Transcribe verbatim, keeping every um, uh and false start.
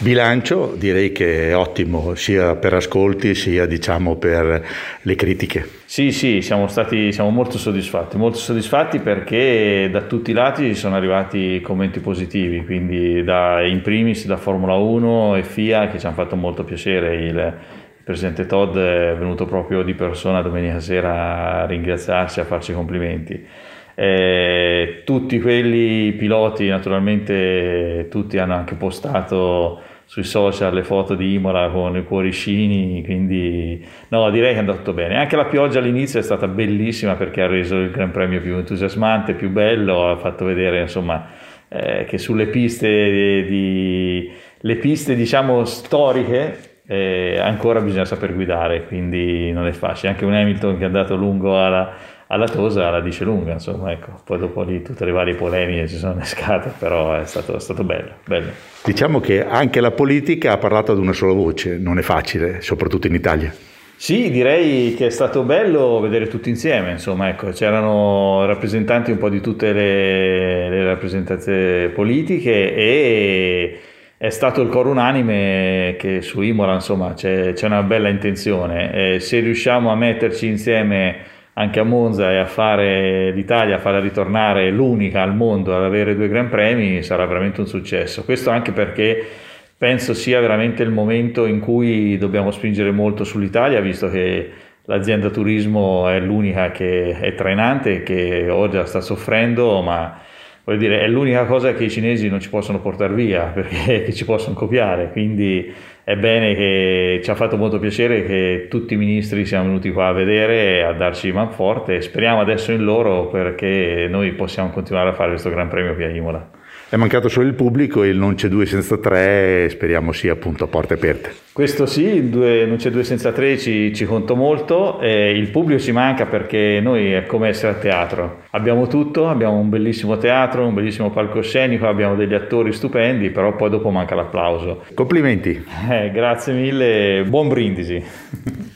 Bilancio direi che è ottimo sia per ascolti sia diciamo per le critiche. Sì, sì, siamo stati siamo molto soddisfatti, molto soddisfatti perché da tutti i lati sono arrivati commenti positivi, quindi da, in primis da Formula uno e F I A che ci hanno fatto molto piacere. Il, il presidente Todd è venuto proprio di persona domenica sera a ringraziarci, a farci complimenti. Eh, tutti quelli piloti naturalmente tutti hanno anche postato sui social le foto di Imola con i cuoricini, quindi no, direi che è andato bene. Anche la pioggia all'inizio è stata bellissima perché ha reso il Gran Premio più entusiasmante, più bello, ha fatto vedere insomma eh, che sulle piste di, di le piste diciamo storiche eh, ancora bisogna saper guidare, quindi non è facile. Anche un Hamilton che è andato lungo alla alla Tosa la dice lunga, insomma, ecco. Poi dopo lì tutte le varie polemiche si sono innescate, però è stato, è stato bello, bello. Diciamo che anche la politica ha parlato ad una sola voce, non è facile, soprattutto in Italia. Sì, direi che è stato bello vedere tutti insieme, insomma, ecco, c'erano rappresentanti un po' di tutte le, le rappresentanze politiche e è stato il coro unanime che su Imola, insomma, c'è, c'è una bella intenzione. E se riusciamo a metterci insieme anche a Monza e a fare l'Italia, a farla ritornare l'unica al mondo ad avere due Gran Premi, sarà veramente un successo. Questo anche perché penso sia veramente il momento in cui dobbiamo spingere molto sull'Italia, visto che l'azienda turismo è l'unica che è trainante, che oggi sta soffrendo, ma voglio dire, è l'unica cosa che i cinesi non ci possono portare via, perché che ci possono copiare, quindi è bene che ci ha fatto molto piacere che tutti i ministri siano venuti qua a vedere e a darci manforte, e speriamo adesso in loro perché noi possiamo continuare a fare questo Gran Premio qui a Imola. È mancato solo il pubblico e il non c'è due senza tre, speriamo sia appunto a porte aperte. Questo sì, il due, non c'è due senza tre ci, ci conto molto, eh, il pubblico ci manca perché noi è come essere a teatro, abbiamo tutto, abbiamo un bellissimo teatro, un bellissimo palcoscenico, abbiamo degli attori stupendi, però poi dopo manca l'applauso. Complimenti. Eh, grazie mille, buon brindisi.